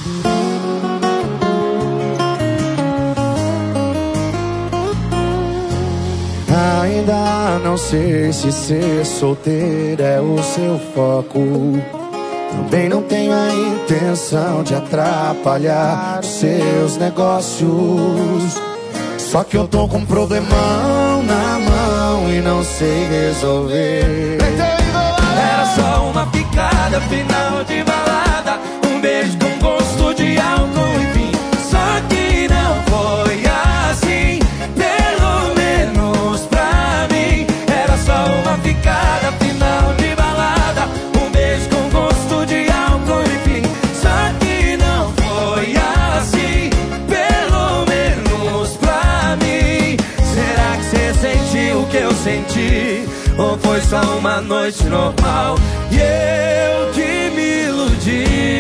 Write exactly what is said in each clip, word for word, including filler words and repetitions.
Ainda não sei se ser solteiro é o seu foco. Também não tenho a intenção de atrapalhar os seus negócios. Só que eu tô com um problemão na mão e não sei resolver. Era só uma picada, final de balada, um beijo com gosto de álcool, enfim. Só que não foi assim, pelo menos pra mim. Era só uma picada, final de balada, um beijo com gosto de álcool, enfim. Só que não foi assim, pelo menos pra mim. Será que cê sentiu o que eu senti? Ou foi só uma noite normal e eu que me iludi?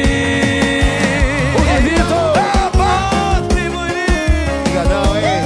O Vitor! Obrigadão, hein?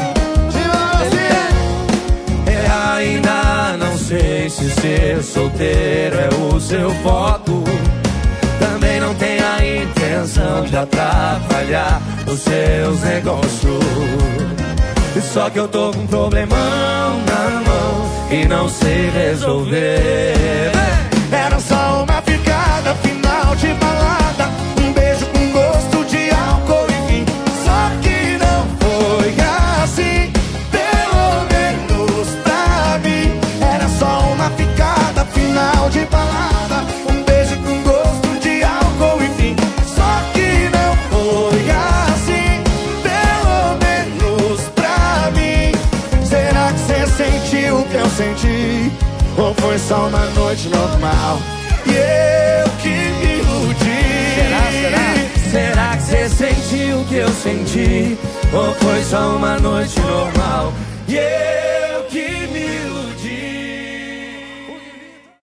Eu ainda não sei se ser solteiro é o seu foco. Também não tenho a intenção de atrapalhar os seus negócios. Só que eu tô com um problemão na mão e não sei resolver. Era só uma picada, final de balada, um beijo com gosto de álcool, enfim. Só que não foi assim, pelo menos pra mim. Era só uma picada, final de balada, um beijo com gosto de álcool, enfim. Só que não foi assim, pelo menos pra mim. Será que cê sentiu o que eu senti? Ou foi só uma noite normal e eu que me iludi? Será, será? Será que cê sentiu o que eu senti? Ou foi só uma noite normal e eu